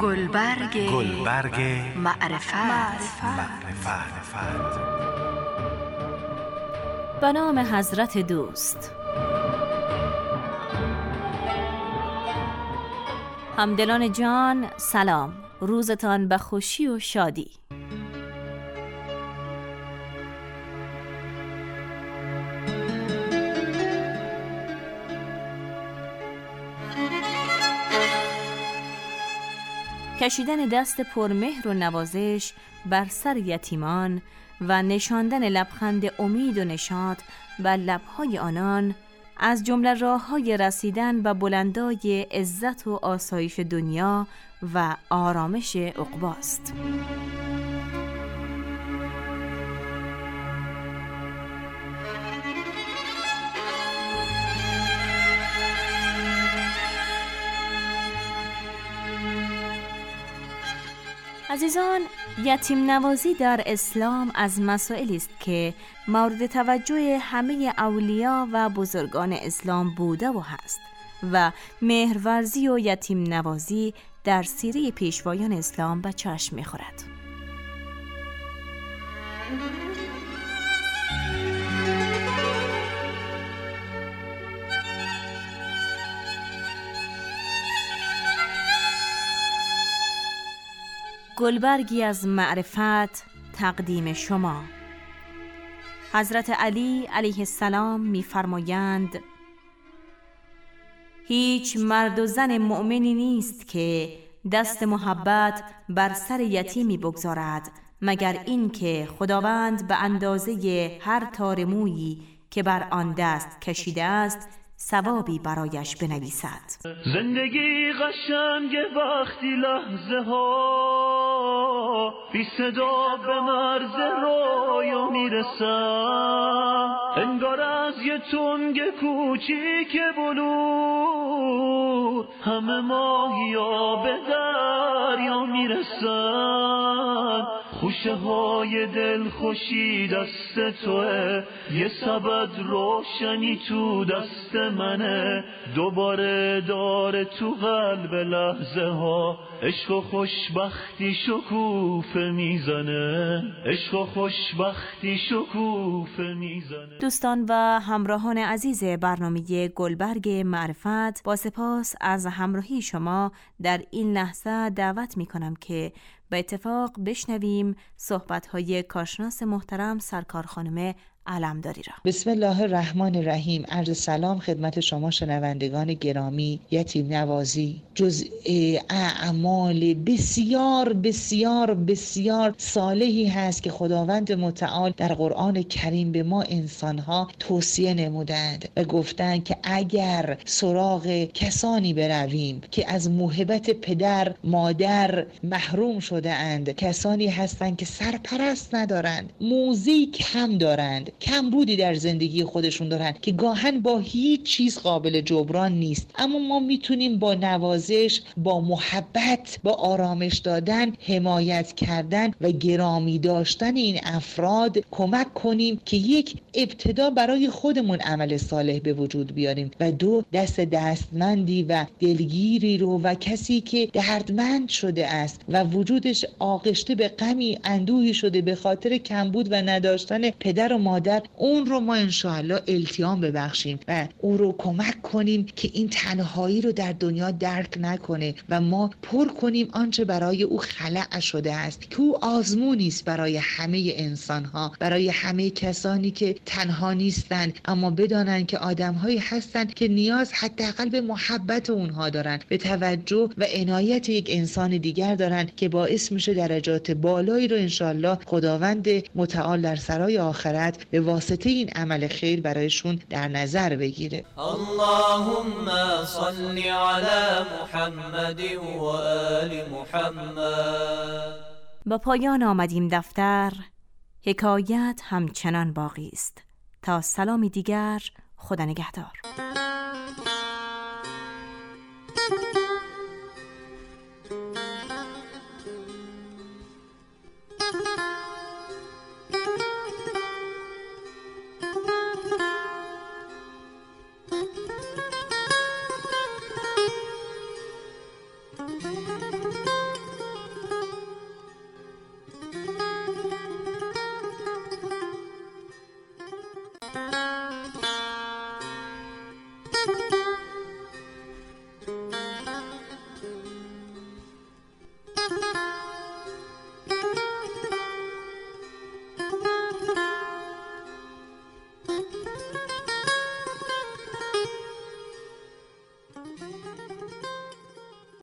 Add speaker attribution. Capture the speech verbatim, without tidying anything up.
Speaker 1: گلبرگ
Speaker 2: گلبرگ
Speaker 1: معرفت
Speaker 2: معرفت
Speaker 3: به نام حضرت دوست. همدلان جان سلام، روزتان به خوشی و شادی. کشیدن دست پرمهر و نوازش بر سر یتیمان و نشاندن لبخند امید و نشاط بر لب‌های آنان از جمله راه‌های رسیدن به بلندای عزت و آسایش دنیا و آرامش عقباست. عزیزان، یتیم نوازی در اسلام از مسائلی است که مورد توجه همه اولیا و بزرگان اسلام بوده و هست و مهرورزی و یتیم نوازی در سیره پیشوایان اسلام به چشم می‌خورد. گلبرگی از معرفت تقدیم شما. حضرت علی علیه السلام می‌فرمایند هیچ مرد و زن مؤمنی نیست که دست محبت بر سر یتیمی بگذارد مگر این که خداوند به اندازه هر تار مویی که بر آن دست کشیده است ثوابی برایش بنویسد.
Speaker 4: زندگی قشنگ وقتی لحظه ها بی صدا به مرز رویا میرسن، انگار از یه تنگ کوچیک بلور همه ماهیا به دریا میرسن. خوشه های دل خوشی دست توه، یه سبد روشنی تو دست منه، دوباره داره تو قلب لحظه ها عشق و خوشبختی شکوفه میزنه، عشق و خوشبختی شکوفه میزنه.
Speaker 3: دوستان و همراهان عزیز برنامه گلبرگ معرفت، با سپاس از همراهی شما در این لحظه دعوت میکنم که به اتفاق بشنویم صحبت‌های کارشناس محترم سرکار خانم علمداری را.
Speaker 5: بسم الله الرحمن الرحیم. عرض سلام خدمت شما شنوندگان گرامی. یتیم نوازی جزء اعمال بسیار بسیار بسیار صالحی هست که خداوند متعال در قرآن کریم به ما انسانها توصیه نمودند و گفتند که اگر سراغ کسانی برویم که از موهبت پدر مادر محروم شده اند، کسانی هستند که سرپرست ندارند، موزیک هم دارند، کمبودی در زندگی خودشون دارن که گاهن با هیچ چیز قابل جبران نیست، اما ما میتونیم با نوازش، با محبت، با آرامش دادن، حمایت کردن و گرامی داشتن این افراد کمک کنیم که یک ابتدا برای خودمون عمل صالح به وجود بیاریم و دو دست دستمندی و دلگیری رو و کسی که دردمند شده است و وجودش آغشته به غمی اندوهی شده به خاطر کمبود و نداشتن پدر و مادر، اون رو ما انشاءالله التیام ببخشیم و اون رو کمک کنیم که این تنهایی رو در دنیا درک نکنه و ما پر کنیم آنچه برای او خلق شده است که او آزمونی است برای همه انسانها، برای همه کسانی که تنها نیستند اما بدانند که آدم‌هایی هستند که نیاز حداقل به محبت اونها دارن، به توجه و عنایت یک انسان دیگر دارن که باعث میشه درجات بالایی رو انشاءالله خداوند متعال در سرای آخرت به واسطه این عمل خیر برایشون در نظر بگیره.
Speaker 6: اللهم صل علی محمد و آل محمد.
Speaker 3: با پایان آمدیم دفتر، حکایت همچنان باقی است. تا سلامی دیگر، خدا نگهدار.